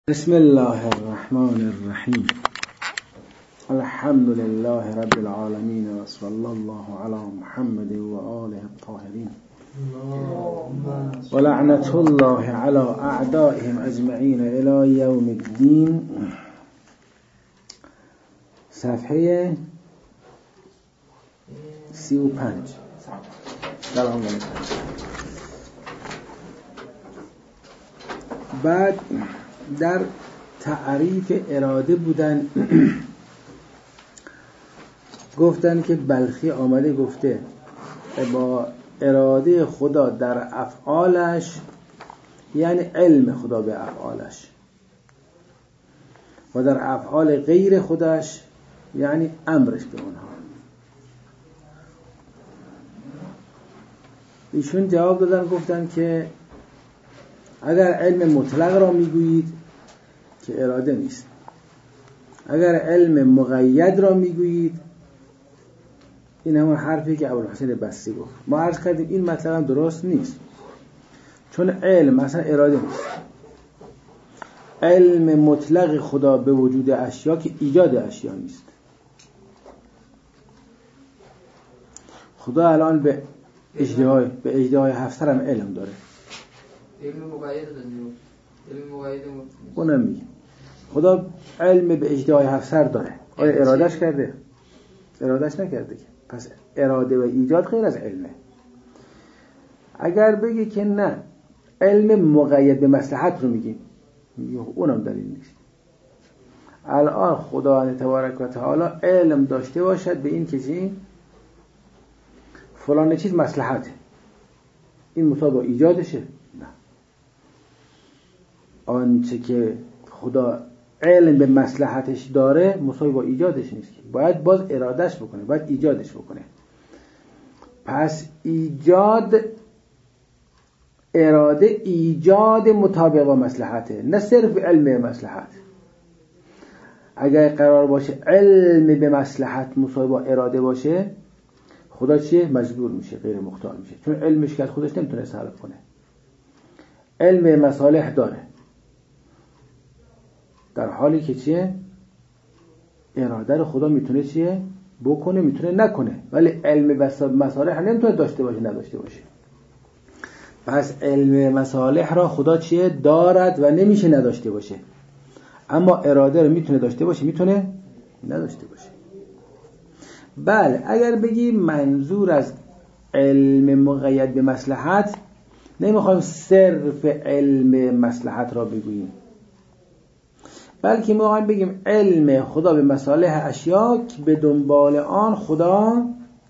بسم الله الرحمن الرحیم. الحمد لله رب العالمین و صلی الله علی محمد و آله الطاهرین و لعنت الله علی اعدائهم اجمعین الی یوم الدین. صفحه 35. سلام علیکم. بعد در تعریف اراده بودن گفتن که بلخی آمده گفته با اراده خدا در افعالش یعنی علم خدا به افعالش، و در افعال غیر خودش یعنی امرش به اونها. ایشون جواب دادن گفتن که اگر علم مطلق را میگویید که اراده نیست، اگر علم مقید را میگویید، این همون حرفی که ابوالحسن بصری گفت. ما عرض کردیم این مطلب هم درست نیست، چون علم مثلا اراده نیست. علم مطلق خدا به وجود اشیا که ایجاد اشیا نیست. خدا الان به اجدهای هفت‌سر هم علم داره. علم مقید داریم. علم مقید اونم میگه خدا علم به اجدهای هفت‌سر داره. آیا ارادش کرده؟ ارادش نکرده که. پس اراده و ایجاد غیر از علمه. اگر بگی که نه علم مقید به مصلحت رو میگیم، اونم دلیل نیست. الان خدا تبارک و تعالی علم داشته باشد به این که چی؟ فلان چیز مصلحته، این مطابق ایجادشه؟ نه. آنچه که خدا علم به مصلحتش داره مساوی با ایجادش نیست، باید باز ارادش بکنه، باید ایجادش بکنه. پس اراده ایجاد مطابق با مصلحته، نه صرف علم به مصلحت. اگر قرار باشه علم به مصلحت مساوی با اراده باشه، خدا چیه؟ مجبور میشه، غیر مختار میشه، چون علمش که خودش نمیتونه سلب کنه. علم به مصالح داره، در حالی که چیه؟ اراده رو خدا میتونه چیه؟ بکنه، میتونه نکنه، ولی علم به مصالح نمیتونه داشته باشه نداشته باشه. پس علم مصالح را خدا چیه؟ دارد و نمیشه نداشته باشه. اما اراده رو میتونه داشته باشه، میتونه نداشته باشه. بله، اگر بگی منظور از علم مقید به مصلحت، نمیخوایم صرف علم مصلحت را بگوییم، بلکه ما هم بگیم علم خدا به مصالح اشیا که به دنبال آن خدا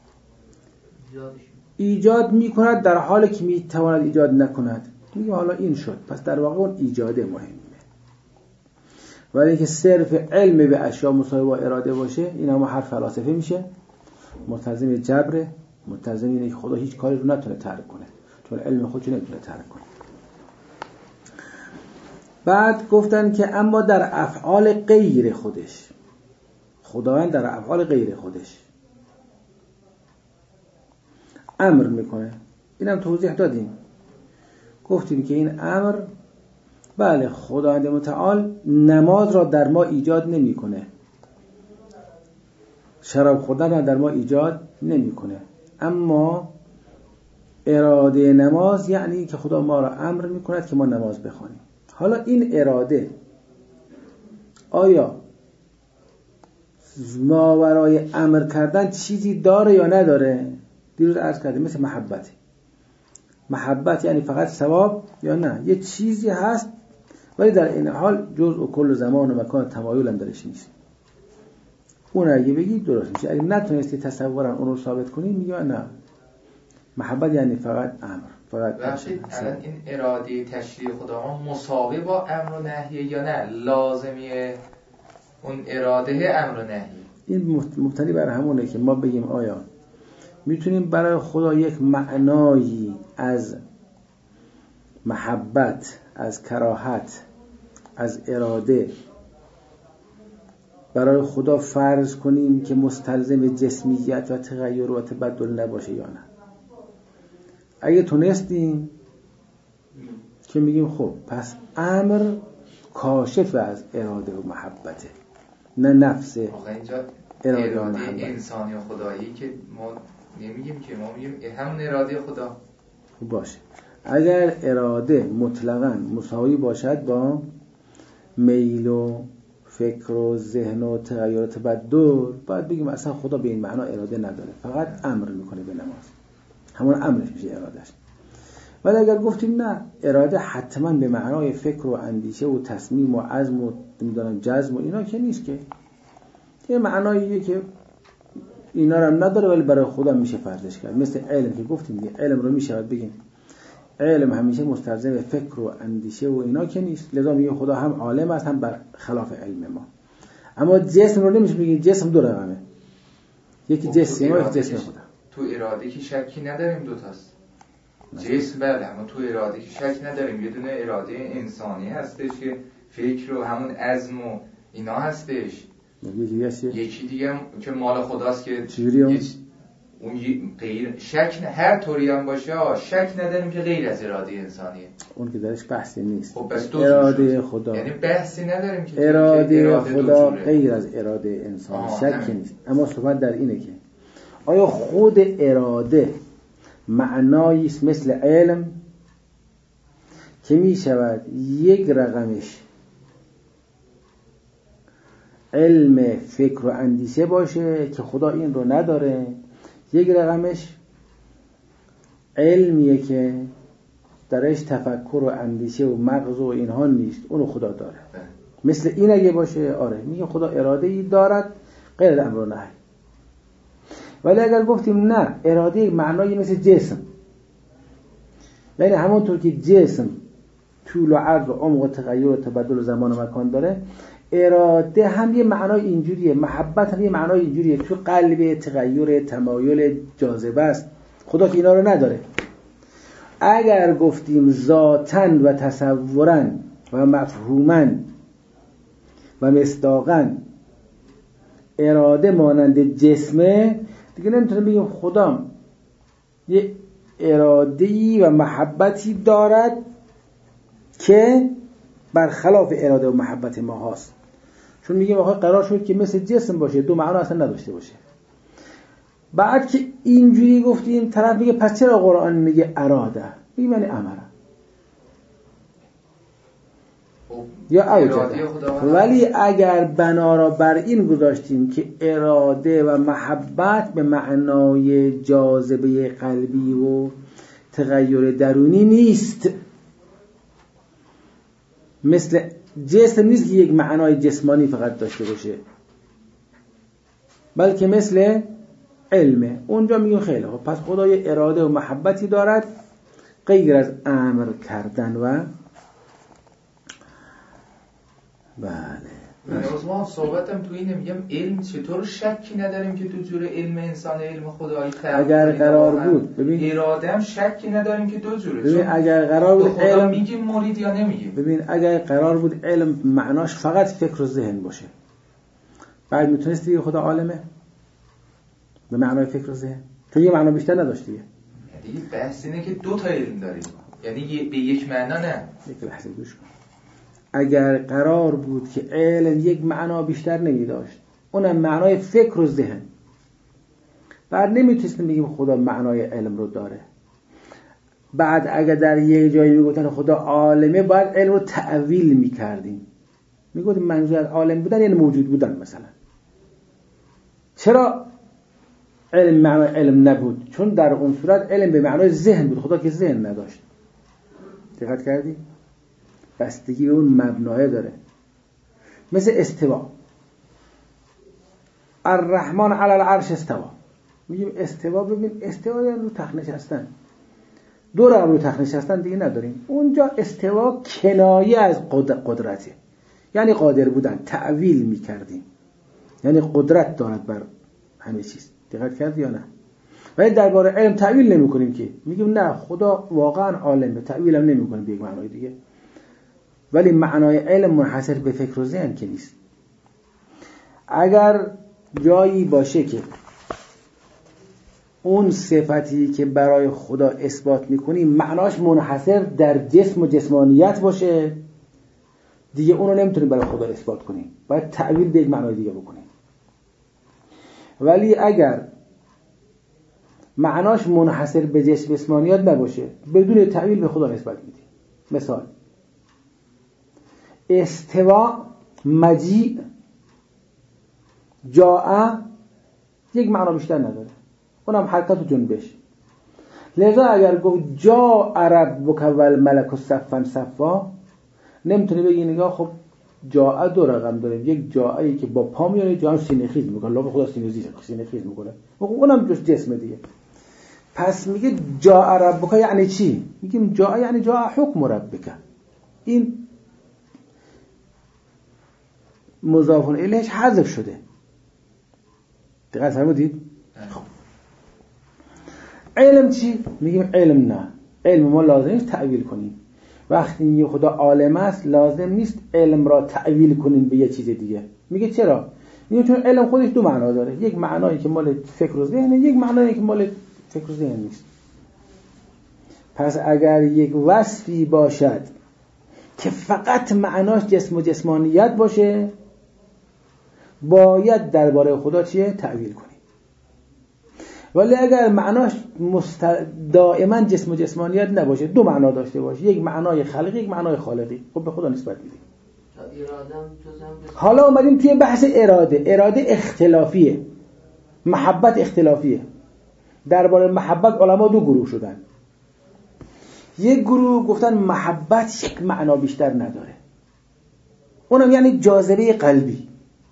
ایجاد میکند در حالی که میتواند ایجاد نکند. میگیم حالا این شد، پس در واقع اون ایجاده مهمه. ولی اینکه صرف علم به اشیا مساوی با اراده باشه، این هم حرف فلاسفه میشه، ملتزم جبره، ملتزم اینه که خدا هیچ کاری رو نتونه ترک کنه، چون علم خودش نمیتونه ترک کنه. بعد گفتن که اما در افعال غیر خودش، خداوند در افعال غیر خودش امر میکنه. اینم توضیح دادیم، گفتیم که این امر، بله، خداوند متعال نماز را در ما ایجاد نمیکنه، شراب خوردن را در ما ایجاد نمیکنه، اما اراده نماز یعنی که خدا ما را امر میکند که ما نماز بخوانیم. حالا این اراده آیا ماورای امر کردن چیزی داره یا نداره؟ دیروز عرض کردیم مثل محبت یعنی فقط ثواب یا نه؟ یه چیزی هست ولی در این حال جزء و کل زمان و مکان تمایل هم درش نیست. اون اگه بگی درست میشه. اگه نتونستی تصورا اون رو ثابت کنی، میگی نه، محبت یعنی فقط امر، فقط این اراده تشریع خدا مساوی با امر و نهی یا نه لازمیه اون اراده امر و نهی؟ این مبتنی بر همونه که ما بگیم آیا میتونیم برای خدا یک معنایی از محبت، از کراهت، از اراده برای خدا فرض کنیم که مستلزم جسمیت و تغییر و تبدل نباشه یا نه؟ اگه تونستیم که میگیم خب پس امر کاشف از اراده و محبته، نه نفس اینجا اراده انسانی و خدایی که ما نمیگیم که، ما میگیم همون اراده خدا. باشه. اگر اراده مطلقاً مساوی باشد با میل و فکر و ذهن و تغییر و تبدل، باید بگیم اصلا خدا به این معنا اراده نداره، فقط امر میکنه به نماز، همون امرش میشه ارادهش. ولی اگر گفتیم نه، اراده حتما به معنای فکر و اندیشه و تصمیم و عزم و نمیدونم جزم و اینا که نیست، که یه معناییه که اینا رو هم نداره ولی برای خدا میشه فرضش کرد. مثل علم که گفتیم دیگه، علم رو میشه بگیم علم همیشه مستلزم فکر و اندیشه و اینا که نیست، لذا میگه خدا هم عالم است هم بر خلاف علم ما. اما جسم رو نمیشه بگیم، جسم دو رقمه، یکی جسم ما، یکی جسم خدا. تو اراده که شکی نداریم دوتاست، جسم بله، اما تو اراده که شک نداریم، یه دونه اراده انسانی هستش که فکر و همون عزم و اینا هستش، یکی دیگه که مال خداست که اون غیر شک هر طوری هم باشه شک نداریم که غیر از اراده انسانیه، اون که درش بحثی نیست. خب بس اراده خدا، یعنی بحثی نداریم که اراده خدا غیر از اراده انسان، شکی نیست. اما صحبت در اینه که آیا خود اراده معنایی است مثل علم که می شود یک رقمش علم فکر و اندیشه باشه که خدا این رو نداره، یک رقمش علمیه که درش تفکر و اندیشه و مغز و اینها نیست، اونو خدا داره. مثل این اگه باشه آره میگه خدا اراده ای دارد غیر امر و نهی. ولی اگر گفتیم نه، اراده معنایی مثل جسم، یعنی همونطور که جسم طول و عرض و عمق و تغییر و تبدل و زمان و مکان داره، اراده هم یه معنای اینجوریه، محبت هم یه معنای اینجوریه، تو قلب تغییر تمایل جاذبه است. خدا که اینا رو نداره. اگر گفتیم ذاتاً و تصوراً و مفهوماً و مصداقاً اراده مانند جسمه، دیگه نمیتونیم بگیم خدا یه اراده‌ای و محبتی دارد که برخلاف اراده و محبت ما هست. چون میگیم آخه قرار شد که مثل جسم باشه، دو معنا اصلا نداشته باشه. بعد که اینجوری گفتیم طرف میگه پس چرا قرآن میگه اراده؟ میگه یعنی امره یا اوجده. ولی اگر بنا را بر این گذاشتیم که اراده و محبت به معنای جاذبه قلبی و تغییر درونی نیست، مثل جسم نیست که یک معنای جسمانی فقط داشته باشه، بلکه مثل علمه، اونجا میگیم خیلی خوب، پس خدا یه اراده و محبتی دارد غیر از امر کردن و بله. ما صحبتم تو اینه، میگم علم چطور شکی نداریم که تو جور علم انسان علم خدایی اگر قرار بود ببین اراده هم شکی نداریم که دو جوره. ببین اگر قرار بود علم میگیم مرید یا نمیگیم. ببین اگر قرار بود علم معناش فقط فکر و ذهن باشه، بعد میتونست دیگه خدا عالمه به معنای فکر و ذهن، تو یه معنا بیشتر نداشتی. یعنی بحث اینه که دو تا علم داریم، یعنی به یک معنا نه. یک لحظه گوش کن. اگر قرار بود که علم یک معنا بیشتر نمی داشت، اونم معنای فکر و ذهن، بعد نمیتونستیم بگیم خدا معنای علم رو داره. بعد اگر در یک جایی میگفتن خدا عالمه، باید علم رو تأویل میکردیم، میگفتیم منظور از عالم بودن یعنی موجود بودن. مثلا چرا علم معنای علم نبود؟ چون در اون صورت علم به معنای ذهن بود، خدا که ذهن نداشت. دقت کردی؟ بستگی به اون مبناه داره. مثل استوا، الرحمن علی العرش استوا، میگیم استوا، ببین استوا یعنی رو تخت نشستن، دور هم رو تخت نشستن دیگه نداریم. اونجا استوا کنایه از قدرته، یعنی قادر بودن، تعویل میکردیم، یعنی قدرت دارد بر همه چیز. دقت کردی یا نه؟ ولی درباره علم تعویل نمی کنیم که میگیم نه خدا واقعا عالمه، تعویل هم نمی کنیم به یک معنای دیگه. ولی معنای علم منحصر به فکر و ذهن که نیست. اگر جایی باشه که اون صفتی که برای خدا اثبات میکنیم معناش منحصر در جسم و جسمانیت باشه، دیگه اونو نمیتونیم برای خدا اثبات کنیم، باید تعویل به یک معنای دیگه بکنیم. ولی اگر معناش منحصر به جسمانیات نباشه، بدون تعویل به خدا نسبت میدیم. مثال استوا، مجیء، جاء یک معنا بیشتر نداره، اونم حرکت و جنبش. لذا اگر گفت جاء ربک والملک صفا صفا، نمیتونه بگی نگاه خب جاء دو رقم داره، یک جاءی که با پا میاره، جاء سینه خیز میکنه، الله خدا سینه خیز میکنه، اونم جز جسم دیگه. پس میگه جاء ربک یعنی چی؟ میگیم جاء یعنی جاء حکم ربک. این مضاف الیهش حذف شده. دقیق فرمودید؟ خب علم چی؟ میگیم علم نه، علم ما لازم نیست تعویل کنیم. وقتی میگه خدا عالم است لازم نیست علم را تعویل کنیم به یه چیز دیگه. میگه چرا؟ میگه چون علم خودش دو معنا داره، یک معنایی که مال فکر و ذهنه، یک معنایی که مال فکر و ذهن نیست. پس اگر یک وصفی باشد که فقط معناش جسم و جسمانیت باشه، باید درباره خدا چیه؟ تعویل کنیم. ولی اگر معناش دائما جسم و جسمانیت نباشه، دو معنا داشته باشه، یک معنای خلقی، یک معنای خالقی، خب به خدا نسبت میدیم. حالا اومدیم توی بحث اراده. اراده اختلافیه، محبت اختلافیه. درباره محبت علما دو گروه شدن. یک گروه گفتن محبت یک معنا بیشتر نداره، اونم یعنی جاذبه قلبی.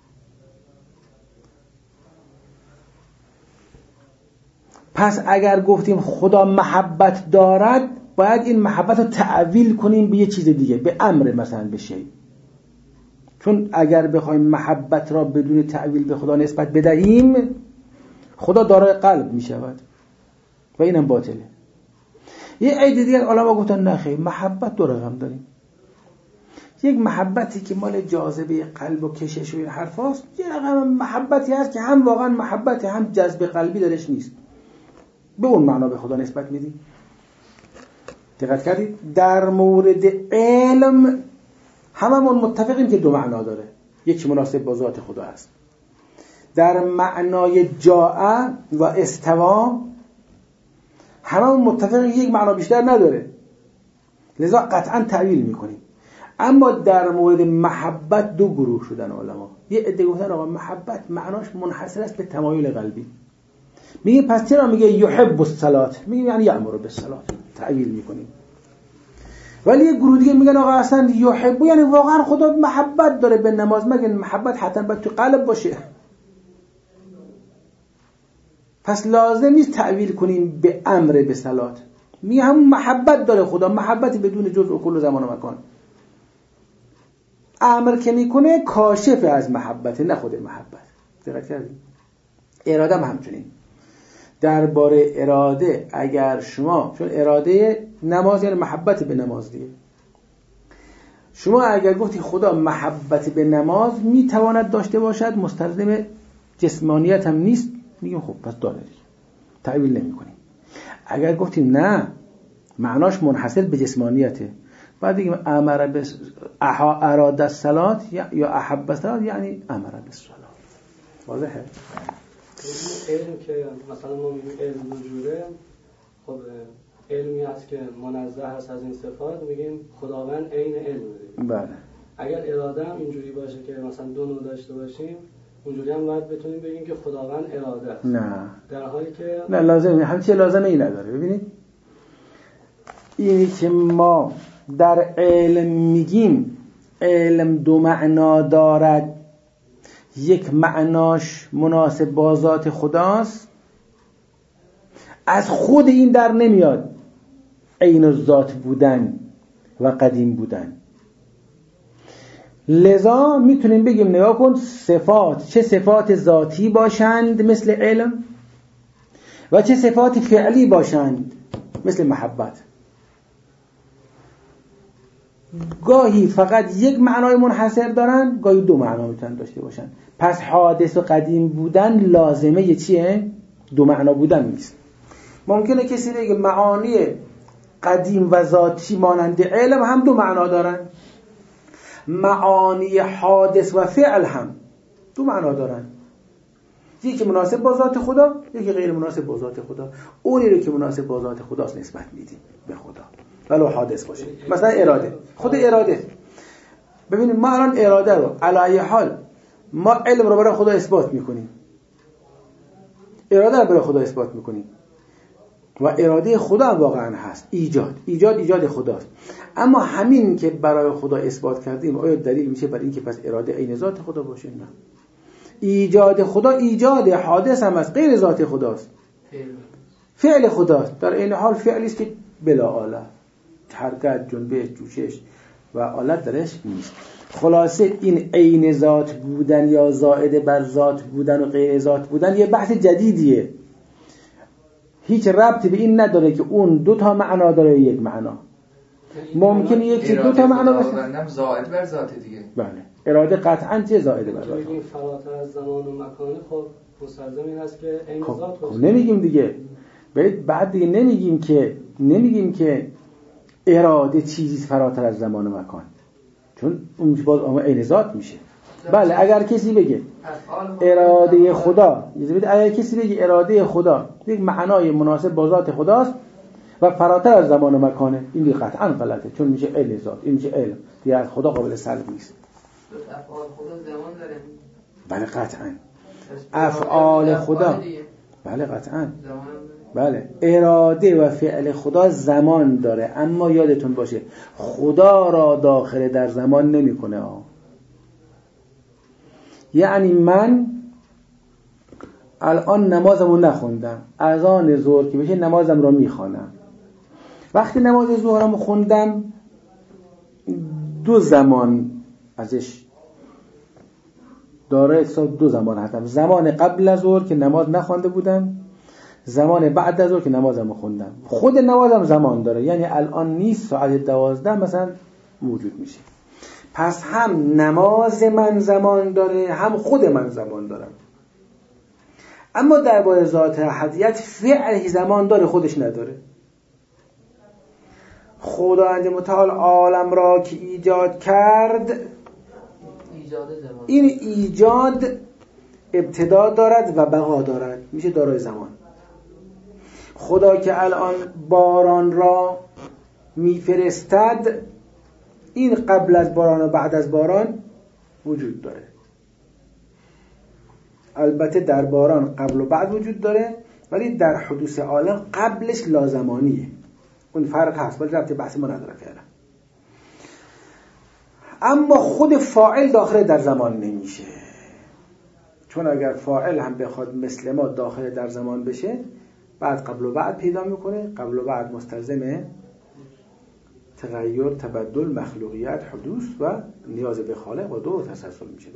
پس اگر گفتیم خدا محبت دارد، باید این محبت رو تعویل کنیم به یه چیز دیگه، به امر مثلا به شی. چون اگر بخوایم محبت را بدون تعویل به خدا نسبت بدهیم، خدا دارای قلب می شود و اینم باطله. یه عده دیگر علما گفتن نه خیر، محبت دو رقم داریم. یک محبتی که مال جاذبه قلب و کشش و این حرف هاست، یه رقم محبتی هست که هم واقعا محبت هم جذب قلبی درش نیست، به اون معنا به خدا نسبت میدیم. دقت کردید؟ در مورد علم هممون متفقیم که دو معنا داره، یکی مناسب با ذات خدا است. در معنای جاء و استوا هممون متفقیم یک معنا بیشتر نداره، لذا قطعا تعویل میکنیم. اما در مورد محبت دو گروه شدن علما. یه عده گفتن آقا محبت معناش منحصر است به تمایل قلبی. میگه پس چرا میگه یحب الصلاه؟ میگه یعنی یأمر بالصلاه، تعویل میکنیم. ولی یه گروه دیگه میگن آقا اصلا یحب یعنی واقعا خدا محبت داره به نماز، مگه محبت حتما باید تو قلب باشه؟ پس لازم نیست تعویل کنیم به امر به صلات. میگه همون محبت داره خدا، محبتی بدون جزء و کل زمان و مکان. امر که میکنه کاشف از محبت، نه خود محبت. دقت کردید؟ اراده هم همچنین. درباره اراده اگر شما، چون اراده نماز یعنی محبت به نماز دیگه، شما اگر گفتی خدا محبت به نماز میتواند داشته باشد، مستلزم جسمانیت هم نیست، میگیم خب پس داره دیگه، تعویل نمی کنیم. اگر گفتیم نه معناش منحصر به جسمانیته، بعد دیگه امر به اراده الصلاه یا احب الصلاه یعنی امر بالصلاه. واضحه؟ علم که مثلا ما میگیم علم وجوده، خب علمی هست که منزه هست از این صفات، میگیم خداوند عین علم دیگه. بله. اگر اراده هم اینجوری باشه که مثلا دو نوع داشته باشیم، اونجوری هم باید بتونیم بگیم که خداوند اراده است. نه. در حالی که نه لازمه، همچین لازمه ای نداره. ببینید اینی که ما در علم میگیم علم دو معنا دارد، یک معناش مناسب با ذات خداست، از خود این در نمیاد عین الذات بودن و قدیم بودن. لذا میتونیم بگیم نگاه کن صفات، چه صفات ذاتی باشند مثل علم و چه صفات فعلی باشند مثل محبت. گاهی فقط یک معنای منحصر دارن، گاهی دو معنا میتونن داشته باشن. پس حادث و قدیم بودن لازمه چیه؟ دو معنا بودن نیست. ممکنه کسی بگه معانی قدیم و ذاتی مانند علم هم دو معنا دارن. معانی حادث و فعل هم دو معنا دارن، یکی مناسب با ذات خدا، یکی غیر مناسب با ذات خدا. اونی رو که مناسب با ذات خداست نسبت میدیم به خدا ولو حادث باشه. مثلا اراده، خود اراده، ببینید ما الان اراده رو علی حال ما علم رو برای خدا اثبات میکنیم، اراده رو برای خدا اثبات میکنیم و اراده خدا واقعا هست. ایجاد خداست. اما همین که برای خدا اثبات کردیم آیا دلیل میشه برای اینکه پس اراده عین ذات خدا باشه؟ نه. ایجاد خدا ایجاد حادث هم از غیر ذات خداست، فعل خداست، در این حال فعلی است که بلا آلت، حرکت، جنبش، جوشش و آلت درش نیست. خلاصه این عین ذات بودن یا زائد بر ذات بودن و غیر ذات بودن یه بحث جدیدیه، هیچ ربطی به این نداره که اون دو تا معنا داره یک معنا. ممکنه یکی دو تا معنا باشه. اراده زائد بر ذات دیگه. بله، اراده قطعاً چه زائد بر ذات. این فراتر از زمان و مکان خب مستلزم این است که عین ذات باشه. نمیگیم دیگه. بعد دیگه نمیگیم که اراده چیزی فراتر از زمان و مکان، چون اون باز عین ذات میشه. بله اگر کسی بگه اراده خدا، اگر کسی بگه اراده خدا یک معنای مناسب با ذات خداست و فراتر از زمان و مکانه، این دیگه قطعا غلطه، چون میشه علم ذات، این میشه علم دیگه از خدا قابل سلب نیست. افعال خدا زمان داره. بله قطعا افعال خدا، بله قطعا، بله اراده و فعل خدا زمان داره، اما یادتون باشه خدا را داخل در زمان نمیکنه. یعنی من الان نمازمو نخوندم، اذان ظهر که بشه نمازم رو میخوانم. وقتی نماز ظهرمو خوندم دو زمان ازش داره، دو زمان هستم، زمان قبل از ظهر که نماز نخوانده بودم، زمان بعد از ظهر که نمازمو خوندم. خود نمازم زمان داره، یعنی الان نیست ساعت 12 مثلا موجود میشه. پس هم نماز من زمان داره، هم خود من زمان دارم. اما درباره ذات احدیت فعل زمان داره، خودش نداره. خداوند متعال عالم را که ایجاد کرد، این ایجاد ابتدا دارد و بقا دارد، میشه دارای زمان. خدا که الان باران را میفرستد، این قبل از باران و بعد از باران وجود داره. البته در باران قبل و بعد وجود داره، ولی در حدوث عالم قبلش لازمانیه. اون فرق هست، ولی ربط بحث ما نداره فعلا. اما خود فاعل داخل در زمان نمیشه، چون اگر فاعل هم بخواد مثل ما داخل در زمان بشه، بعد قبل و بعد پیدا میکنه. قبل و بعد مستلزمه تغییر، تبدل، مخلوقیت، حدوث و نیاز به خالق و دو تسلسل میشه.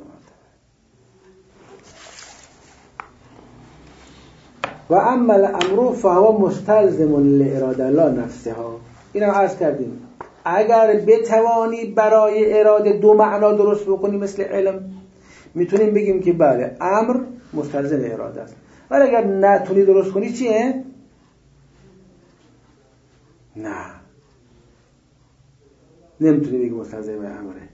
و اما الامر فهو مستلزم لاراده لا نفسها. اینم عرض کردیم اگر بتوانی برای اراده دو معنا درست بکنی مثل علم، میتونیم بگیم که بله امر مستلزم اراده است. ولی اگر نتونی درست کنی چیه؟ نه، نمیتونی بگی مستلزم امره.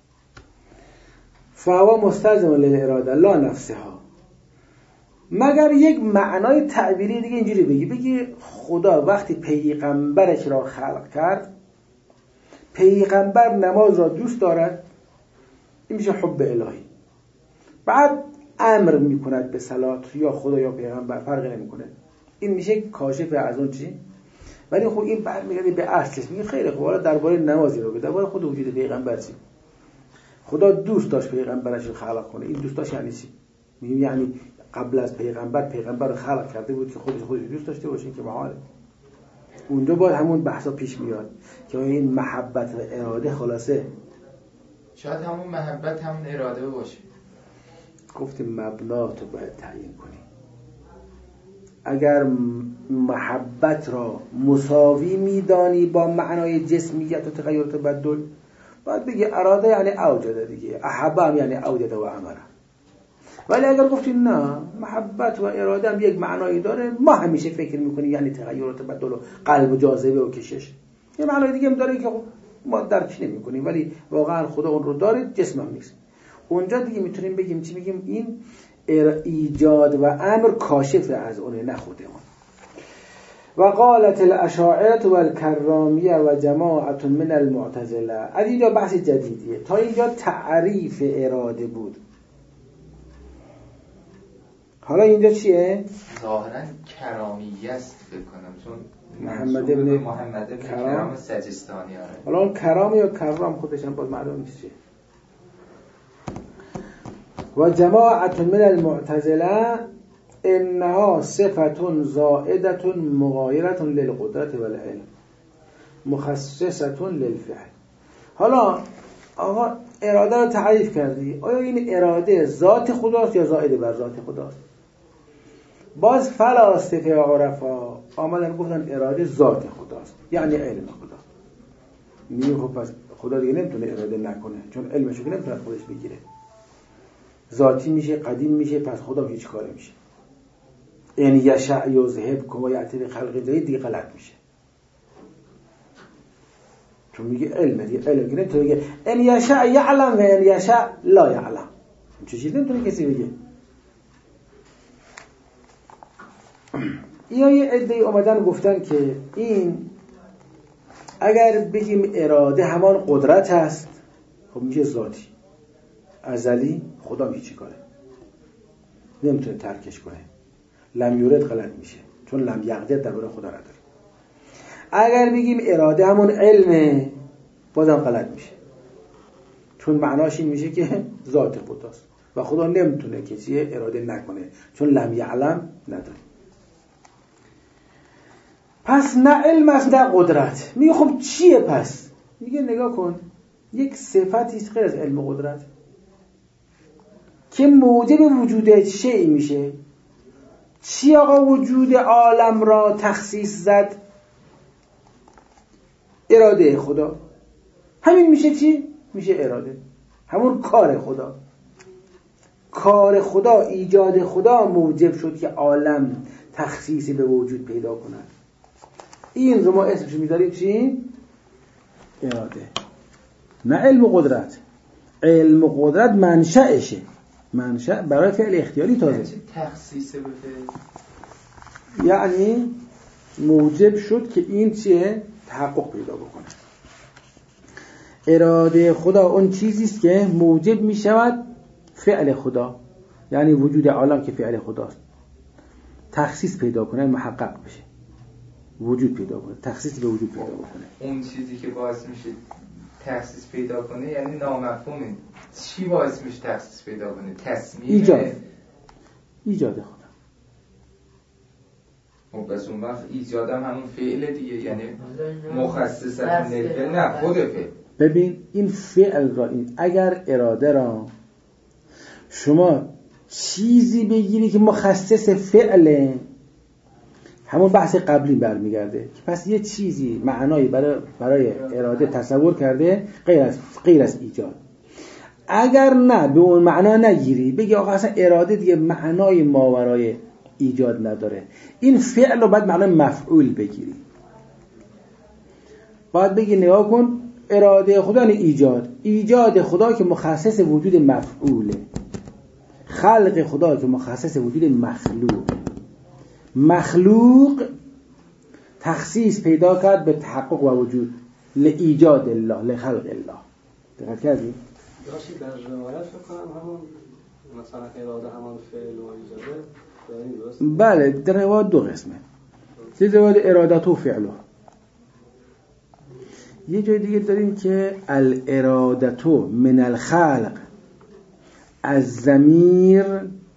فهو مستلزم للاراده لا نفسها، مگر یک معنای تعبیری دیگه اینجوری بگی خدا وقتی پیغمبرش را خلق کرد، پیغمبر نماز را دوست دارد، این میشه حب الهی. بعد امر میکند به صلات، یا خدا یا پیغمبر فرق نمیکنه، این میشه کاشف از اون چی. ولی خب این برمیگرده به اصلش، میگه خیلی خب حالا درباره نمازی رو درباره خود وجود پیغمبر چی؟ خدا دوست داشت پیغمبرش رو خلق کنه، این دوست داشت یعنی چی؟ میگیم یعنی قبل از پیغمبر رو خلق کرده بود که خودش دوست داشته باشه که محاله. اونجا باید همون بحثا پیش میاد که این محبت و اراده خلاصه شاید همون محبت همون اراده باشه. گفتیم مبنا تو باید تعیین کنی. اگر محبت را مساوی میدانی با معنای جسمیت و تغییر و تبدل، باید بگی اراده یعنی اوجده دیگه، احبه هم یعنی اوجده و امره. ولی اگر گفتی نه محبت و اراده هم یک معنایی داره، ما همیشه فکر میکنیم یعنی تغییر و تبدل و قلب و جاذبه و کشش، یه معنای دیگه هم داره که ما درک نمی‌کنیم، ولی واقعا خدا اون رو داره، جسمم نیست. اونجا دیگه میتونیم بگیم چی؟ میگیم این ایجاد و امر کاشف از اونه، نه خود اون. و قالت الاشاعره و الکرامیه و جماعت من المعتزله. از اینجا بحث جدیدیه. تا اینجا تعریف اراده بود. حالا اینجا چیه؟ ظاهرا کرامیه است فکر کنم، چون محمد ابن کرام سجستانی. آره. حالا اون کرام یا کرام خودش هم باز معلوم نیست چیه. و جماعت من المعتزله انها صفة زائدة مغايرة للقدرة والعلم مخصصة للفعل. حالا آقا اراده رو تعریف کردی، آیا این اراده ذات خداست یا زائد بر ذات خداست؟ باز فلاسفه و عرفا آمدن گفتن اراده ذات خداست، یعنی علم خدا. میگه خب پس خدا دیگه نمیتونه اراده نکنه، چون علمش رو نمیتونه خودش بگیره، ذاتی میشه، قدیم میشه، پس خدا هیچ کاره میشه. این یشاء یذهبکم و یأتی بخلق جدید دیگه غلط میشه، چون میگه علم دیگه، علم که نمیتونه بگه این یشاء یعلم و این یشاء لا یعلم. چه چیزی نمیتونه کسی بگه. یا یه عده‌ای اومدن گفتن که این اگر بگیم اراده همان قدرت است، خب میشه ذاتی ازلی، خدا هیچی کاره نمیتونه ترکش کنه. لم یورد غلط میشه، چون لم یقدر درباره خدا نداره. اگر بگیم اراده همون علمه، بازم غلط میشه، چون معناش این میشه که ذات خداست و خدا نمیتونه کسی اراده نکنه، چون لم یعلم نداره. پس نه علم است نه قدرت. میگه خب چیه پس؟ میگه نگاه کن، یک صفتی است غیر از علم و قدرت که موجب وجود شیء میشه. چی آقا وجود عالم را تخصیص زد؟ اراده خدا. همین میشه چی؟ میشه اراده، همون کار خدا. کار خدا، ایجاد خدا موجب شد که عالم تخصیصی به وجود پیدا کند. این رو ما اسمش میذاریم چی؟ اراده، نه علم و قدرت. علم و قدرت منشأشه، منشأ برای فعل اختیاری تازه. یعنی تخصیص بده، یعنی موجب شد که این چیه؟ تحقق پیدا بکنه. اراده خدا اون چیزی است که موجب می شود فعل خدا، یعنی وجود عالم که فعل خداست، تخصیص پیدا کنه، محقق بشه، وجود پیدا کنه، تخصیص به وجود پیدا بکنه. اون چیزی که باعث میشه تخصیص پیدا کنه یعنی نامفهومه. چی باعث میشه تخصیص پیدا کنه؟ تصمیم ایجاد خدا. خب بس اون وقت ایجادم همون فعل دیگه، یعنی مخصصت نفعل، نه خود فعل. ببین این فعل را، این اگر اراده را شما چیزی بگیری که مخصص فعله، همون بحث قبلی برمیگرده که پس یه چیزی معنایی برای اراده تصور کرده غیر از ایجاد. اگر نه به اون معنا نگیری، بگی آقا اصلا اراده دیگه معنای ماورای ایجاد نداره، این فعل رو باید معنای مفعول بگیری. باید بگی نگاه کن، اراده خدا یعنی ایجاد خدا که مخصص وجود مفعوله، خلق خدا که مخصص وجود مخلوق تخصیص پیدا کرد به تحقق و وجود، لایجاد الله، لخلق الله. دقت کردی؟ داشتی در روایت فکر کنم همون مثلا اراده همان فعل و ایجاده. بله در روایت دو قسمه، یه روایت ارادت و فعل، یه جای دیگه داریم که الارادت من الخلق از ضمیر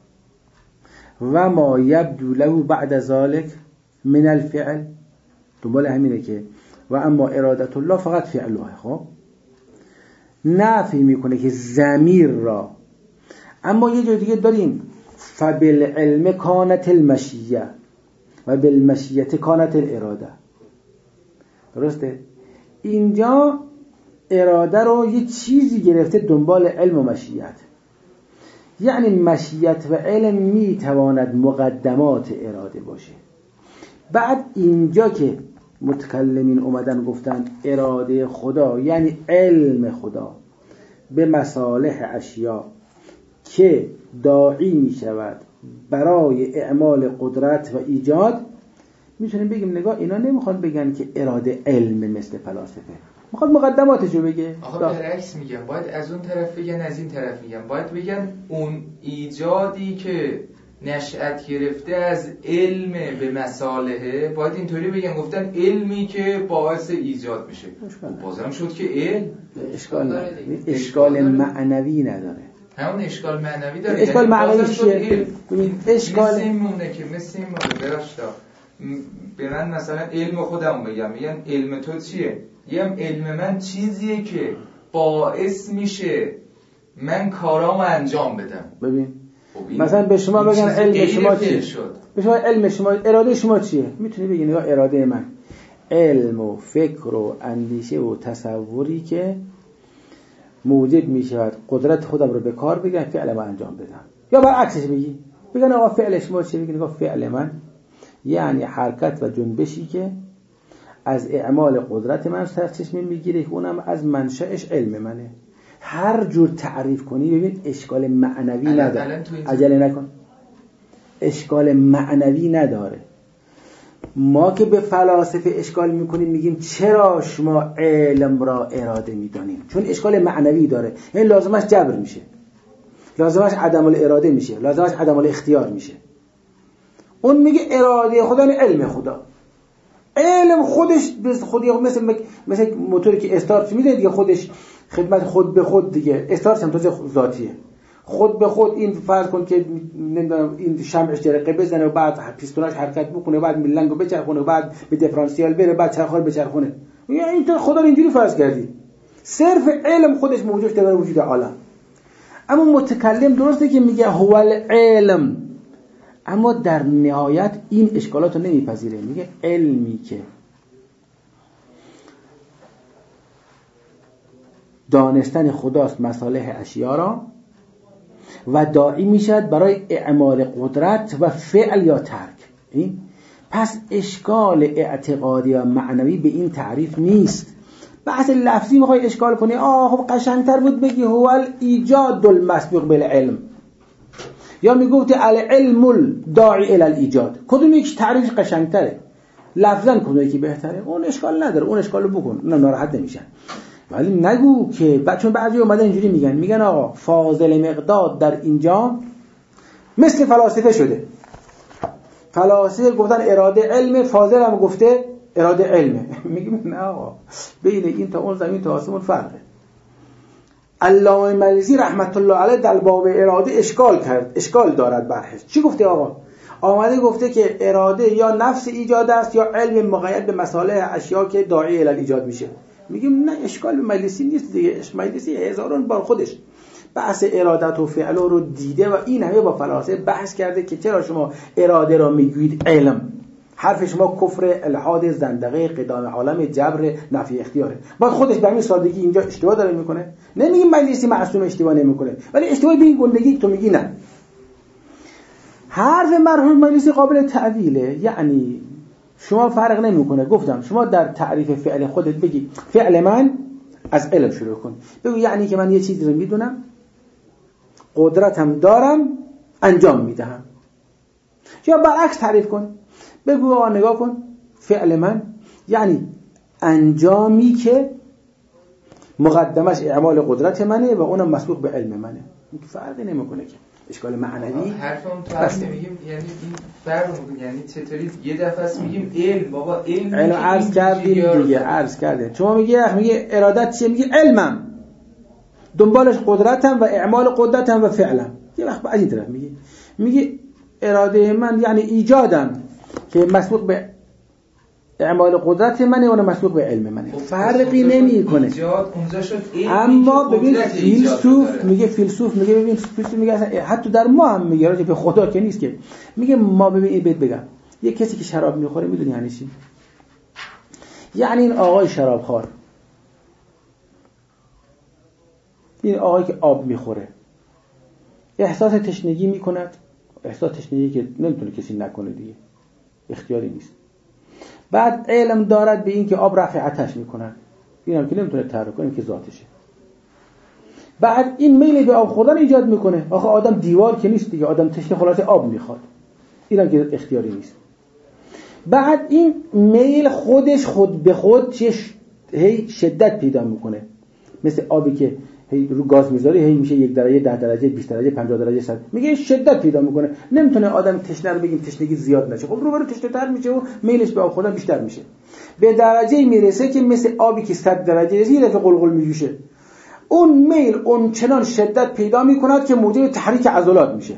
و ما یبدو له بعد ذلك من الفعل. دنبال همینه که و اما ارادت الله فقط فعله. خب نفی میکنه که ضمیر را. اما یه جای دیگه داریم فبالعلم کانت المشیه و بالمشیه کانت الاراده. درسته؟ اینجا اراده رو یه چیزی گرفته دنبال علم و مشیت، یعنی مشیت و علم میتواند مقدمات اراده باشه. بعد اینجا که متکلمین اومدن گفتن اراده خدا یعنی علم خدا به مصالح اشیا که داعی می شود برای اعمال قدرت و ایجاد، میتونیم بگیم نگاه اینا نمیخواد بگن که اراده علم مثل فلاسفه، میخواد مقدماتشو بگه. آخه برعکس میگم، باید از اون طرف بگن از این طرف میگم، باید بگن اون ایجادی که نشأت گرفته از علم به مصالحه، باید اینطوری بگن، گفتن علمی که باعث ایجاد میشه. بازم شد که علم اشکال معنوی نداره. همون اشکال معنوی داره. اشکال معنوی چیه؟ اشکال مثل این مونه که مثل این مونه براشتا به من مثلا علم خودم بگم، میگن علم تو چیه؟ میگم علم من چیزیه که باعث میشه من کارامو انجام بدم. ببین مثلا به شما بگن علم شما چیه؟ به شما علم شما، اراده شما چیه؟ میتونی بگی نگاه اراده من علم و فکر و اندیشه و تصوری که موجب میشود قدرت خودم رو به کار بگیرم فعل من انجام بدم. یا برعکسش بگی بگن آقا فعل شما چیه؟ بگی نگاه فعل من یعنی حرکت و جنبشی که از اعمال قدرت من سرچشمه میگیره که اونم از منشأش علم منه. هر جور تعریف کنی ببین اشکال معنوی نداره. عجله نکن، اشکال معنوی نداره. ما که به فلاسفه اشکال میکنیم میگیم چرا شما علم را اراده میدانیم؟ چون اشکال معنوی داره، یعنی لازمش جبر میشه، لازمش عدم الاراده میشه، لازمش عدم الاختیار میشه. اون میگه اراده خدا یعنی علم خدا. علم خودش به خودی مثل موتوری که استارت میده دیگه، خودش خدمت خود به خود دیگه، استارت هم توزیع ذاتیه. خود به خود این فرض کن که نمیدونم این شمعش جرقه بزنه و بعد پیستوناش حرکت بکنه، بعد میلنگو بچرخونه، بعد به دیفرانسیال بره، بعد چرخار بچرخونه. یعنی اینطور خدا رو اینجوری فرض کردی. صرف علم خودش موجود در وجود عالم. اما متکلم درسته که میگه هو العلم، اما در نهایت این اشکالات رو نمیپذیره. میگه علمی که دانستن خداست مصالح اشیا را و داعی میشد برای اعمال قدرت و فعل یا ترک. این پس اشکال اعتقادی و معنوی به این تعریف نیست. بحث لفظی میخوای اشکال کنی، خب قشنگتر بود بگی هو الایجاد المسبوق بالعلم، یا میگفتی العلم الداعی الی الایجاد. کدوم یک تعریف قشنگتره؟ لفظاً کدوم یکی بهتره؟ اون اشکال نداره، اون اشکالو بکن، اونم ناراحت نمیشن. ولی نگو که چون بعضی اومدن اینجوری میگن آقا فاضل مقداد در اینجا مثل فلاسفه شده. فلاسفه گفتن اراده علم، فاضل هم گفته اراده علمه. میگیم نه آقا، بین این تا اون زمین تا آسمون فرقه. علامه مجلسی رحمت الله علیه در باب اراده اشکال دارد برحث. چی گفته آقا؟ آمده گفته که اراده یا نفس ایجاد است یا علم مقید به مصالح اشیا که داعی الی ایجاد میشه. میگیم نه، اشکال به مجلسی نیست دیگه. مجلسی هزاران بار خودش بحث ارادت و فعل رو دیده و این همه با فلاسفه بحث کرده که چرا شما اراده را میگویید علم. حرف شما کفر، الحاد، زندقه، قدام عالم، جبر، نفی اختیاره. بعد خودش به همین سادگی اینجا اشتباه داره میکنه. نمیگیم مجلسی معصوم اشتباه نمیکنه، ولی اشتباه به این گندگی تو میگی نه. حرف مرحوم مجلسی قابل تعویله، یعنی شما فرق نمیکنه. گفتم شما در تعریف فعل خودت بگی فعل من از علم شروع کن، بگو یعنی که من یه چیزی رو میدونم، قدرتم دارم، انجام میدهم. یا برعکس تعریف کن، بگو آقا نگاه کن فعل من یعنی انجامی که مقدمش اعمال قدرت منه و اونم مسبوق به علم منه. فرقی نمیکنه که اشکال معنوی. حرفم تو میگیم یعنی این فرق میکنه. یعنی چطوری یه دفعه است میگیم علم، بابا علم عرض کردیم دیگه، عرض کردیم. شما میگه ارادت چیه؟ میگه علمم، دنبالش قدرتم و اعمال قدرتم و فعلم. یه وقت بعدی طرف میگه اراده من یعنی ایجادم که مسبوق به اعمال قدرت منه و اون مسبوق به علم منه. فرقی نمیکنه. اما ببین فیلسوف میگه ببین فیلسوف میگه حتی در ما هم میگه راجع به خدا که نیست که، میگه ما ببین این بیت بگم، یه کسی که شراب میخوره میدونی یعنی چی؟ یعنی این آقای شرابخوار، این آقایی که آب میخوره احساس تشنگی میکند، احساس تشنگی که نمیتونه کسی نکنه دیگه، اختیاری نیست. بعد علم دارد به این که آب رفع آتش میکنن، اینم که نمیتونه تحریک کنه که ذاتشه. بعد این میل به آب خوردن ایجاد میکنه. آخه آدم دیوار که نیست دیگه، آدم تشنه خلاص آب میخواد، اینم که اختیاری نیست. بعد این میل خودش خود به خود هی شدت پیدا میکنه، مثل آبی که هی رو گاز میذاری هی میشه 1 درجه 10 درجه 20 درجه 50 درجه 100 میگه شدت پیدا میکنه. نمیتونه آدم تشنه رو بگیم تشنگی زیاد نشه، خب رو تشنه تر میشه و میلش به آب خوردن بیشتر میشه، به درجه میرسه که مثل آبی که 100 درجه زیر قلقل میجوشه، اون میل اون چنان شدت پیدا میکند که موجب تحریک عضلات میشه،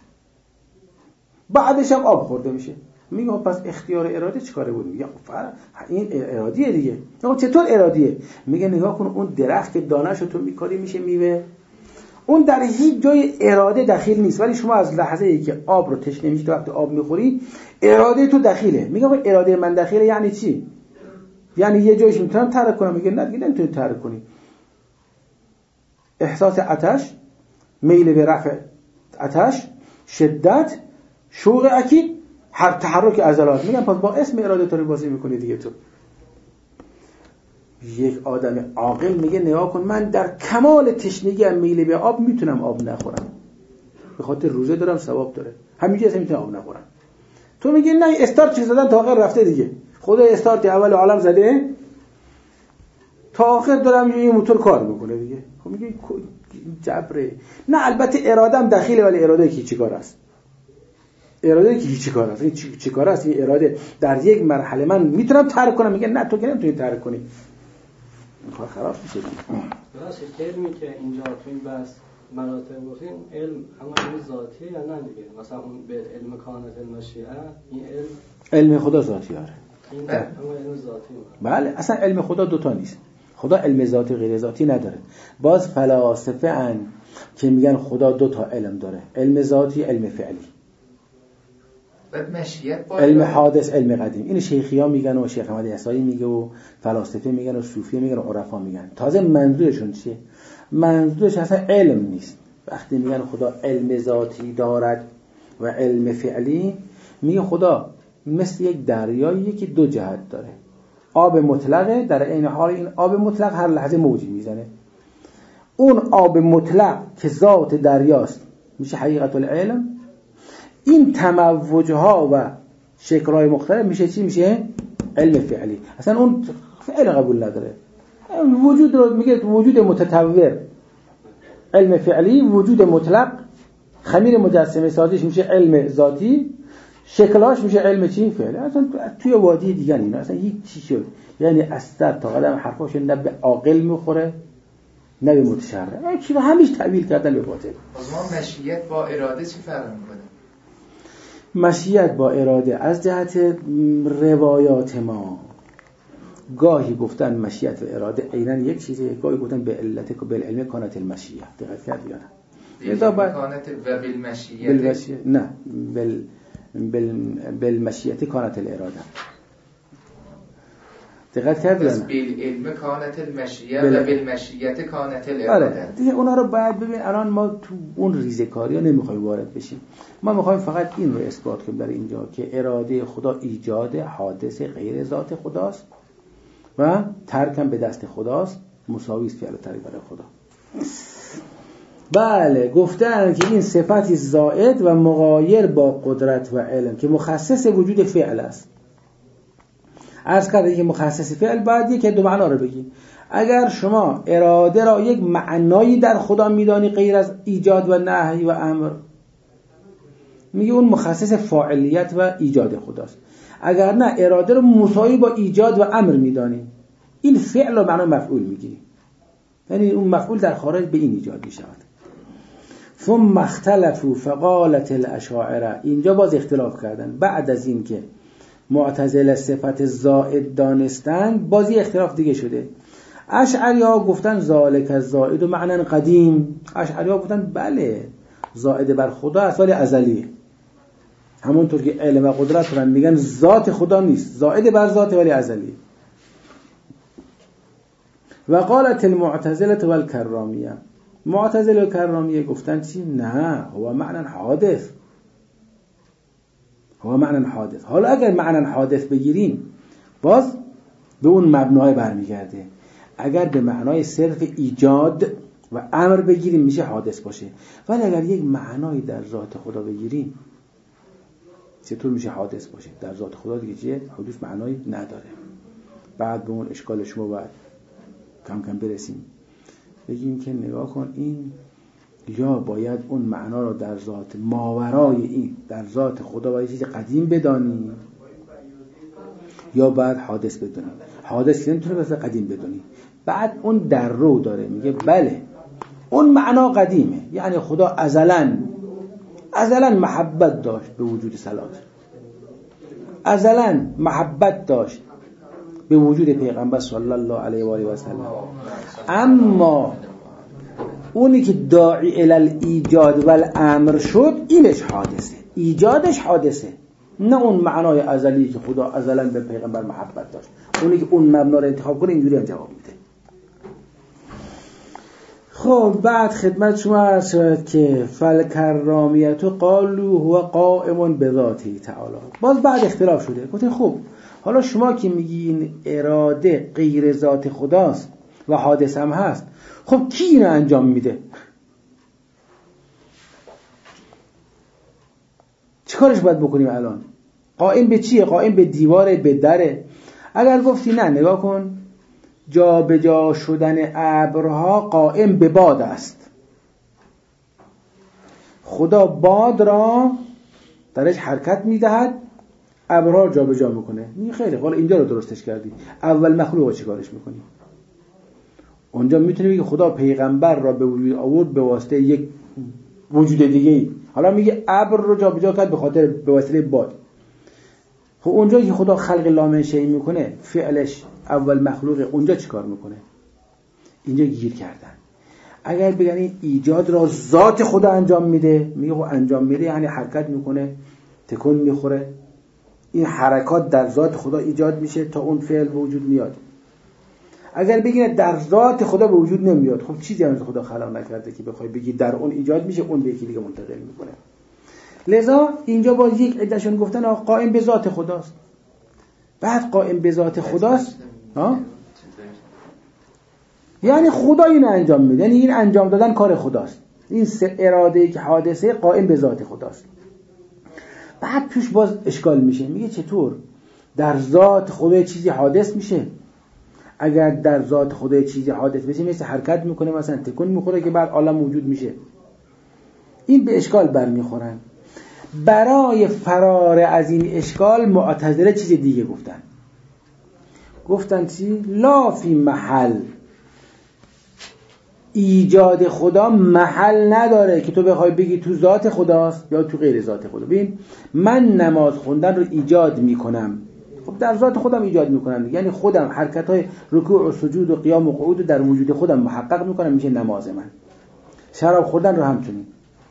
بعدش هم آب خورده میشه. میگه پس اختیار اراده چیکاره بود؟ میگه این ارادیه دیگه. آقا چطور ارادیه؟ میگه نگاه کن اون درخت که دانه‌شو تو میکاری میشه میوه، اون در هیچ جای اراده دخیل نیست، ولی شما از لحظه ای که آب رو تشنه میشی تا وقتی آب میخوری اراده تو دخیله. میگه آقا اراده من دخیله یعنی چی؟ یعنی یه جایش میتونم ترک کنم. میگه نه دیگه نمیتونی ترک کنی. احساس آتش، میل به رفع آتش، شدت، شوق اکید، هر تحرک عضلات. میگم پس با اسم اراده تو رو بازی میکنی دیگه. تو یک آدم عاقل میگه نگاه کن من در کمال تشنگی هم میل به آب میتونم آب نخورم، به خاطر روزه دارم ثواب داره، همینجوری اصلا میتونم آب نخورم. تو میگی نه استارت چیز زدن تا آخر رفته دیگه، خدا استارت اول عالم زده تا آخر دارم این موتور کار میکنه دیگه. خب میگه جبره. نه البته ارادم دخیله، ولی اراده کی چیکار است؟ اراده کی چیکار است؟ این چیکار است؟ این اراده در یک مرحله من میتونم ترک کنم. میگه نه تو که نمیتونی ترک کنی، کار خراب میشه. راست علمی که اینجا تو این بحث مراتب گفتیم، علم همون ذاتیه یا نه دیگه؟ مثلا اون به علم کانت المشیعه، این علم خدا ذاتی داره. این همون علم ذاتی. بله اصلا علم خدا دوتا نیست. خدا علم ذاتی غیر ذاتی نداره. باز فلاسفه ان که میگن خدا دوتا علم داره، علم ذاتی، علم فعلی. علم حادث، علم قدیم. این شیخی ها میگن و شیخ احمد یساری میگه و فلاسفه میگن و صوفی میگن و عرفا میگن. تازه منظورشون چیه؟ منظورش اصلا علم نیست. وقتی میگن خدا علم ذاتی دارد و علم فعلی، میگه خدا مثل یک دریاییه که دو جهت داره. آب مطلقه، در عین حال این آب مطلق هر لحظه موج میزنه. اون آب مطلق که ذات دریاست میشه حقیقت العلم. این تموجها و شکل‌های مختلف میشه چی؟ میشه علم فعلی. اصلا اون فعل قبول نداره. وجود رو میگه وجود متطور. علم فعلی وجود مطلق، خمیر مجسمه سازیش میشه علم ذاتی، شکلاش میشه علم چی؟ فعلی. اصلا توی وادی دیگه اینا اصلا هیچ چی شد. یعنی اصلا تا قدم حرفاش نه به عاقل میخوره نه به متشرع. چی رو همیشه تعبیل کردن به باطل. از ما مشیت با اراده چی فرق میکنه؟ مشیت با اراده از جهت روایات ما گاهی گفتن مشیت و اراده عیناً یک چیزه، گاهی گفتن به علت که بالعلم کانت المشیه. دقت کردی یا نه؟ لذا کانت و بالمشیت نه بالمشیت کانت الاراده. دقت کردی یا نه؟ بالعلم کانت المشیه و بالمشیت کانت الاراده. آره دیگه اونا رو باید ببین. الان ما تو اون ریزه‌کاری ها نمیخوایم وارد بشیم. ما میخوایم فقط این رو اثبات کنیم در اینجا که اراده خدا ایجاد حادث غیر ذات خداست و ترکم به دست خداست، مساوی است فعل و ترک برای خدا. بله گفتن که این صفتی زائد و مغایر با قدرت و علم که مخصص وجود فعل است. عرض کردیم که مخصص فعل باید یک دو معنا رو بگیم. اگر شما اراده را یک معنایی در خدا میدانی غیر از ایجاد و نهی و امر، میگه اون مخصص فاعلیت و ایجاد خداست. اگر نه اراده رو مساوی با ایجاد و امر میدانی، این فعل رو معنای مفعول میگیری، یعنی اون مفعول در خارج به این ایجاد میشود. ثم اختلفوا فقالت الاشاعره، اینجا باز اختلاف کردن بعد از این که معتزله صفت زائد دانستند، بازی اختلاف دیگه شده. اشعری ها گفتن ذالک الزائد و معنی قدیم. اشعری ها گفتن بله زائد بر خدا است ولی ازلیه، همونطور که علم و قدرت رو میگن ذات خدا نیست، زائد بر ذات ولی ازلیه. و قالت المعتزله والکرامیه، معتزله و کرامیه گفتن چی؟ نه هو معنی حادث، هو معنی حادث. حالا اگر معنی حادث بگیریم باز به اون مبنای برمیگرده. اگر به معنای صرف ایجاد و امر بگیریم میشه حادث باشه، ولی اگر یک معنای در ذات خدا بگیریم چطور میشه حادث باشه؟ در ذات خدا دیگه چیه؟ حدوث معنایی نداره. بعد به اون اشکال شما باید کم کم برسیم، بگیم که نگاه کن، این یا باید اون معنا رو در ذات ماورای این در ذات خدا باید چیز قدیم بدانی، یا باید حادث بدونی. حادث که نمیتونه بس قدیم بدونی. بعد اون در رو داره میگه بله اون معنا قدیمه، یعنی خدا ازلا محبت داشت به وجود صلات، ازلا محبت داشت به وجود پیغمبر صلی الله علیه و آله و سلم. اما اونی که داعی الی الایجاد و الامر شد اینش حادثه، ایجادش حادثه، نه اون معنای ازلی که خدا ازلا به پیغمبر محبت داشت. اونی که اون مبنا رو انتخاب کنه اینجوری هم جواب میده. خب بعد خدمت شما عرض شد که فالکرامیت قالوا هو قائم بذاته تعالی. باز بعد اختلاف شده، گفتن خب حالا شما که میگین اراده غیر ذات خداست و حادث هم هست، خب کی اینو انجام میده؟ چیکارش باید بکنیم الان؟ قائم به چیه؟ قائم به دیواره، به دره؟ اگر گفتی نه نگاه کن، جا به جا شدن ابرها قائم به باد است. خدا باد را درش حرکت میدهد، ابرها رو جا به جا میکنه. میگه خیلی حالا اینجا رو درستش کردی، اول مخلوق رو چیکارش میکنی؟ اونجا میتونی بگی خدا پیغمبر را به وجود آورد به واسطه یک وجود دیگه ای. حالا میگه ابر رو جا به جا کرد به خاطر به واسطه باد. خب اونجا که خدا خلق لامنشئی میکنه، فعلش اول مخلوقه، اونجا چیکار میکنه؟ اینجا گیر کردن. اگر بگن این ایجاد را ذات خدا انجام میده، میگه خب انجام میده یعنی حرکت میکنه، تکون میخوره، این حرکات در ذات خدا ایجاد میشه تا اون فعل به وجود میاد. اگر بگین در ذات خدا به وجود نمیاد، خب چیزی هم خدا خلق نکرده که بخوای بگی در اون ایجاد میشه، اون به یکی دیگه منتقل میکنه. لذا اینجا باز یک عدهشون گفتن قائم به ذات خداست. بعد قائم به ذات خداست یعنی خدا این انجام میده، یعنی این انجام دادن کار خداست. این سه اراده‌ای که حادثه قائم به ذات خداست. بعد توش باز اشکال میشه، میگه چطور در ذات خدا چیزی حادث میشه؟ اگر در ذات خدا چیزی حادث بشه مثل حرکت میکنه، مثلا تکون میخوره که بعد عالم موجود میشه. این به اشکال برمیخورن. برای فرار از این اشکال معتزله چیز دیگه گفتن چی؟ لا فی محل. ایجاد خدا محل نداره که تو بخوای بگی تو ذات خداست یا تو غیر ذات خدا. ببین من نماز خوندن رو ایجاد میکنم، خب در ذات خودم ایجاد میکنم، یعنی خودم حرکت‌های رکوع و سجود و قیام و قعود در وجود خودم محقق میکنم، میشه نماز من. شراب خوردن رو همچنین.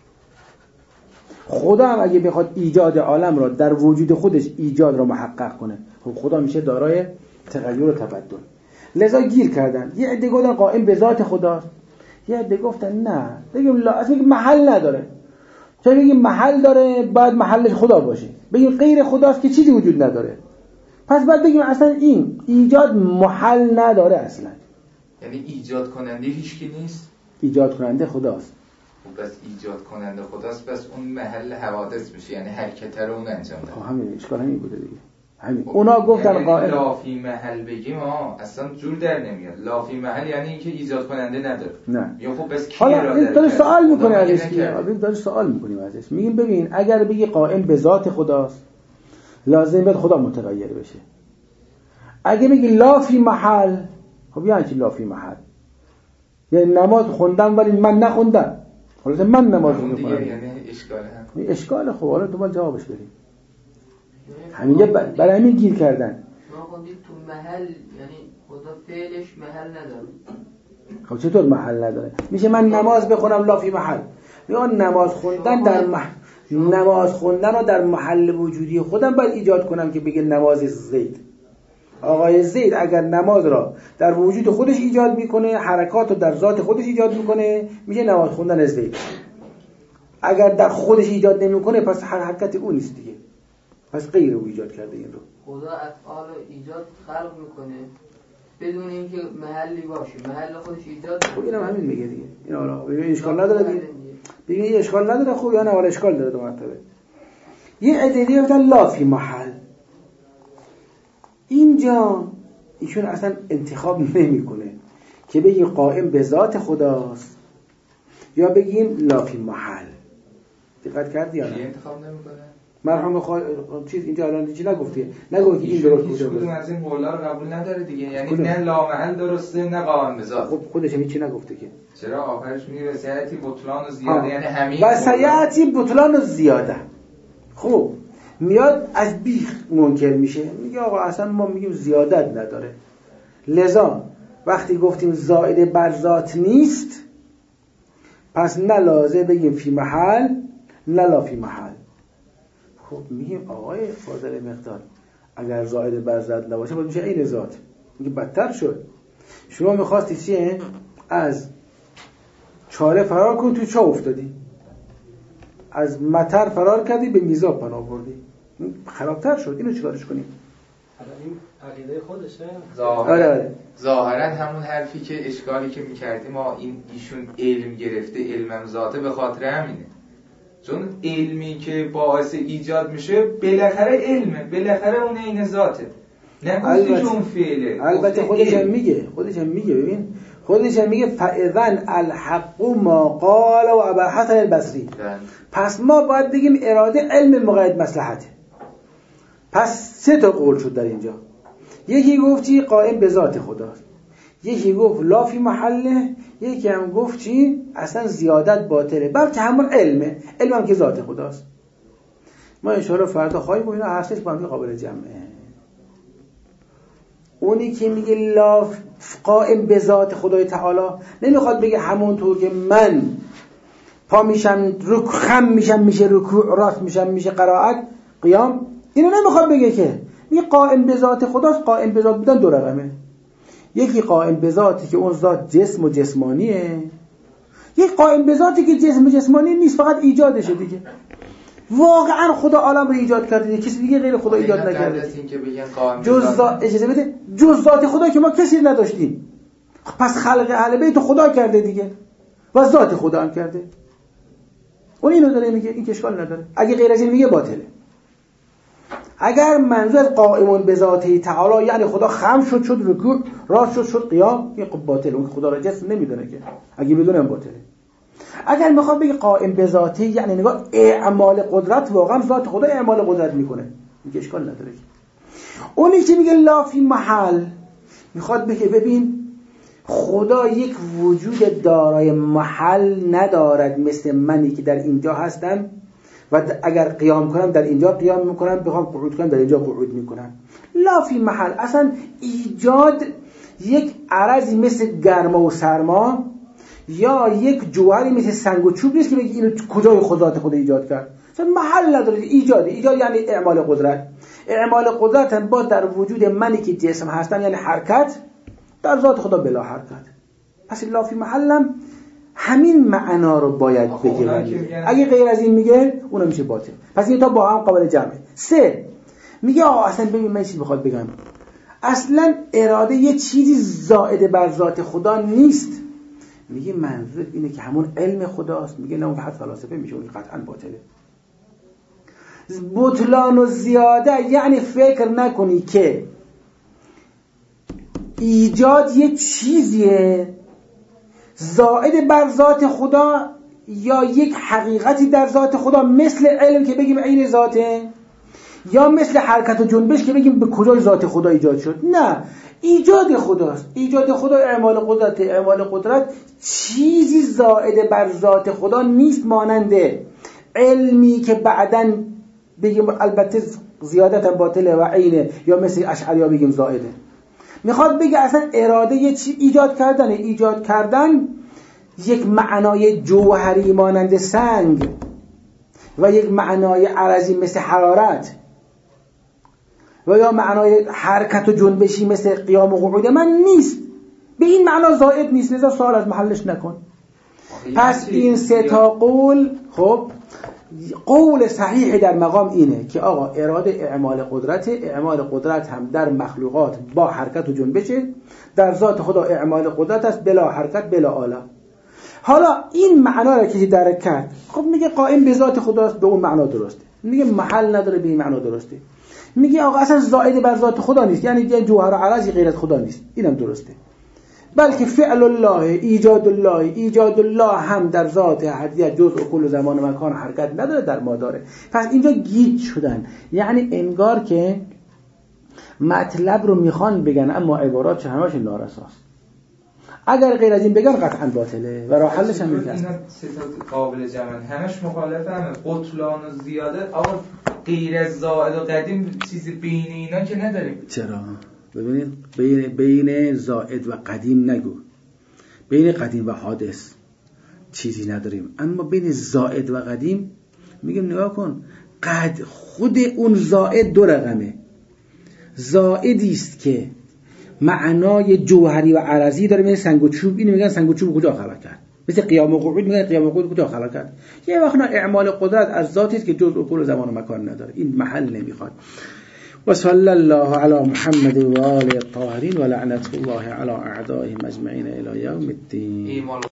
خدا هم اگه بخواد ایجاد عالم را در وجود خودش ایجاد را محقق کنه، خب خدا میشه دارای تغییر و تبدل. لذا گیر کردن. یه عده گفتن قائم به ذات خدا، یه عده گفتن نه، بگیم لا، اصلا محل نداره. چون بگیم محل داره باید محلش خدا باشه، بگیم غیر خداست که چیزی وجود نداره، پس باید بگیم اصلا این ایجاد محل نداره اصلا. یعنی ایجاد کننده هیچ کی نیست؟ ایجاد کننده خداست. خب بس ایجاد کننده خداست، بس اون محل حوادث میشه، یعنی حرکت رو اون انجام ده. خب همین اشکال همین بوده دیگه. همین اونا گفتن یعنی قائل لافی محل بگیم اصلا جور در نمیاد. لافی محل یعنی اینکه ایجاد کننده نداره. نه. یا خب بس کی حالا این داره سوال میکنه ازش، داره سوال میکنیم ازش. میگیم ببین اگر بگی قائم به ذات خداست لازم باید خدا متغیر بشه. اگه بگی لافی محل، خب یعنی چی لافی محل؟ یعنی نماز خوندم ولی من نخوندم. حالا من نماز میخونم، یعنی اشکاله هم. اشکال. خب حالا تو باید جوابش بدی. همینجا برای همین گیر کردن. ما خوندیم تو محل، یعنی خدا فعلش محل نداره. خب چطور محل نداره؟ میشه من نماز بخونم لافی محل. یا نماز خوندن در نماز خوندن رو در محل وجودی خودم باید ایجاد کنم که بگه نماز زید. آقای زید اگر نماز را در وجود خودش ایجاد میکنه، حرکات رو در ذات خودش ایجاد میکنه، میشه نماز خوندن زید. اگر در خودش ایجاد نمیکنه پس حرکت اون نیست دیگه. پس غیر او ایجاد کرده این رو. خدا افعال ایجاد خلق میکنه بدون اینکه محلی باشه، محل خودش ایجاد خب اینم همین میگه دیگه. این حالا اشکال نداره دیگه. ببین این اشکال نداره خوب یا نه؟ ولی اشکال داره دو مرتبه. یه عده دیگه گفتن لا فی محل. اینجا ایشون اصلا انتخاب نمیکنه که بگیم قائم به ذات خداست یا بگیم لا فی محل. دقت کردی یا نه؟ انتخاب نمیکنه. مرحوم چیز اینجا الان چیزی نگفتی. نگفت این درست بوده. کدوم از این قولا رو قبول نداره دیگه. یعنی نه لا محل درسته نه قائم به ذات. خب خودش هم چیزی نگفته که. چرا آخرش میگه وسعتی بطلان و زیاده، یعنی همین وسعتی بطلان و زیاده. خب میاد از بیخ منکر میشه، میگه آقا اصلا ما میگیم زیادت نداره. لذا وقتی گفتیم زائد بر ذات نیست، پس نه لازم بگیم فی محل نه لا فی محل. خب میگیم آقای فاضل مقدار اگر زائد بر ذات نباشه باید میشه عین ذات. میگه بدتر شد. شما میخواستی چیه؟ از چاله فرار کن تو چاه افتادی، از مطر فرار کردی به میزاب پناه بردی، خرابتر شد. اینو چیکارش کنیم؟ این عقیده خودشه. ظاهرا همون حرفی که اشکالی که میکردیم ما ایشون علم گرفته، علمم ذاته، به خاطر همینه. چون علمی که باعث ایجاد میشه بالاخره علمه، بالاخره اون عین ذاته، نه گفتی که اون فعله. البته خودش هم میگه ببین خودش هم میگه فاذن الحق ما قال و ابا حسن البصری. پس ما باید بگیم اراده علم مقید مصلحته. پس 3 تا قول شد در اینجا. یکی گفتی قائم به ذات خداست، یکی گفت لا فی محله، یکی هم گفت چی؟ اصلا زیادت باطله، بلکه همون علمه، علم هم که ذات خداست. ما انشاءالله فردا خواهیم بود، اینا هستش با هم قابل جمعه. اونی که میگه لا قائم به ذات خدای تعالی نمیخواد بگه همونطور که من پا میشم خم میشم میشه رکوع، راست میشم میشه قرائت قیام، اینو نمیخواد بگه که میگه قائم به ذات خداست. قائم به ذات بودن 2 رقمه. یکی قائم به ذاتی که اون ذات جسم و جسمانیه، یک قائم به ذاتی که جسم و جسمانی نیست، فقط ایجادشه دیگه. واقعا خدا عالم رو ایجاد کرده دیگه، کسی دیگه غیر خدا ایجاد نکرده. جز ذات خدا که ما کسی نداشتیم. پس خلق اهل بیت خدا کرده دیگه و ذات خدا هم کرده. اون اینو داره میگه، این که اشکال نداره. اگه غیر از این میگه باطله. اگر منظور قائمون به ذاته تعالی یعنی خدا خم شد رکوع، راست شد قیام، این باطله. اون خدا را جسم نمیدونه که، اگه بدونه باطله. اگر میخواد بگه قائم به ذاته یعنی نگاه اعمال قدرت، واقعا ذات خدا اعمال قدرت میکنه، این اشکال نداره. اونی که میگه لا فی محل میخواد بگه ببین خدا یک وجود دارای محل ندارد، مثل منی که در اینجا هستم و اگر قیام کنم در اینجا قیام میکنم، بخوام قعود کنم در اینجا قعود میکنم. لا فی محل، اصلا ایجاد یک عرضی مثل گرما و سرما یا یک جوهری مثل سنگ و چوب نیست که بگی اینو کجای خدات خود ایجاد کرد. اصلا محل نداره. ایجاد یعنی اعمال قدرت. اعمال قدرت هم با در وجود منی که جسم هستم یعنی حرکت، در ذات خدا بلا حرکت. پس لا فی محلم همین معنا رو باید بگیرن. اگه غیر از این میگه اونم میشه باطل. پس این تا با هم قابل جمعه. 3 میگه اصلا ببین من چیزی بخواد بگم، اصلا اراده یه چیزی زائد بر ذات خدا نیست. میگه منظور اینه که همون علم خداست. میگه نه اون حد فلاسفه میشه، اون قطعا باطله. بطلان و زیاده یعنی فکر نکنی که ایجاد یه چیزیه زائد بر ذات خدا یا یک حقیقتی در ذات خدا مثل علم که بگیم عین ذاته، یا مثل حرکت و جنبش که بگیم به کجای ذات خدا ایجاد شد. نه، ایجاد خداست. ایجاد خدا اعمال قدرت. اعمال قدرت چیزی زائد بر ذات خدا نیست، مانند علمی که بعداً بگیم البته زیادت هم باطله و عینه، یا مثل اشعریا بگیم زائده. میخواد بگه اصلا اراده یه چی ایجاد کردن یک معنای جوهری مانند سنگ و یک معنای عرضی مثل حرارت و یا معنای حرکت و جنبشی مثل قیام و قعود من نیست. به این معنا زائد نیست، لذا سوال از محلش نکن. پس این سه تا قول، خب قول صحیح در مقام اینه که آقا اراده اعمال قدرت هم در مخلوقات با حرکت و جنبشه، در ذات خدا اعمال قدرت است بلا حرکت بلا آله. حالا این معنا را که درک کرد، خب میگه قائم به ذات خداست، به اون معنا درسته. میگه محل نداره، به این معنا درسته. میگه آقا اصلا زائد بر ذات خدا نیست، یعنی جوهر و عرض غیر از خدا نیست، اینم درسته. بلکه فعل الله، ایجاد الله هم در ذات احدیت جزء کل زمان و مکان حرکت نداره، در ما داره. پس اینجا گیج شدن، یعنی انگار که مطلب رو میخوان بگن اما عبارات چه همش نارساست. اگر غیر از این بگن قطعا باطله و راه حلش هم میگن. اینا ستاد قابل جمع همش مخالفه، همه قطلان و زیاده. آقا غیر از زائد و قدیم چیزی بین اینا که نداریم. چرا؟ ببینید بین زائد و قدیم نگو، بین قدیم و حادث چیزی نداریم، اما بین زائد و قدیم میگم نگاه کن، خود اون زائد دو رقمه. زائدی است که معنای جوهری و عرضی داره، مثل سنگ و چوب. اینو میگن سنگ و چوب کجا خلق کرد؟ مثل قیام و قعود میگن قیام و قعود کجا خلق کرد؟ یه وقت اعمال قدرت از ذاتی است که جزء کل زمان و مکان نداره، این محل نمیخواد. وصلى الله على محمد وآله الطاهرين ولعنة الله على أعدائهم أجمعين إلى يوم الدين.